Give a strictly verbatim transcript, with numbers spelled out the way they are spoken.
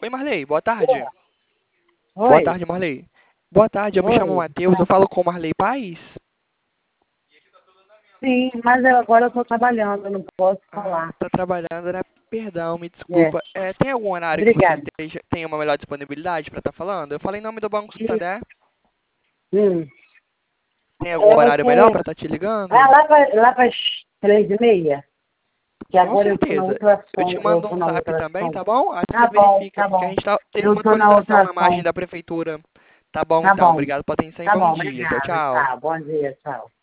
Oi, Marley, boa tarde. Boa Oi, tarde, Marley. Boa tarde, eu me chamo oi. Matheus, eu falo com o Marley Paz. Sim, mas eu, agora eu estou trabalhando, eu não posso Ah, falar. tá trabalhando, né? Perdão, me É, desculpa. É, tem algum horário que você obrigada. esteja, tenha uma melhor disponibilidade para estar falando? Eu falei em nome do Banco Hum, Santander. hum. Tem algum É, horário melhor você. para estar te Ah, ligando? lá para lá para as três e meia? Que Com agora eu estou na certeza. Eu te ultrassom. Eu mando estou um na zap também, ultrassom. tá bom? Aí você Tá bom, verifica, tá porque a bom. gente tá, teve Eu uma estou na atualização na margem ultrassom. da prefeitura. Tá bom, Tá então. bom, Obrigado pela atenção e tá bom bom, dia. Tchau, obrigada. tchau. Tá, bom dia, tchau.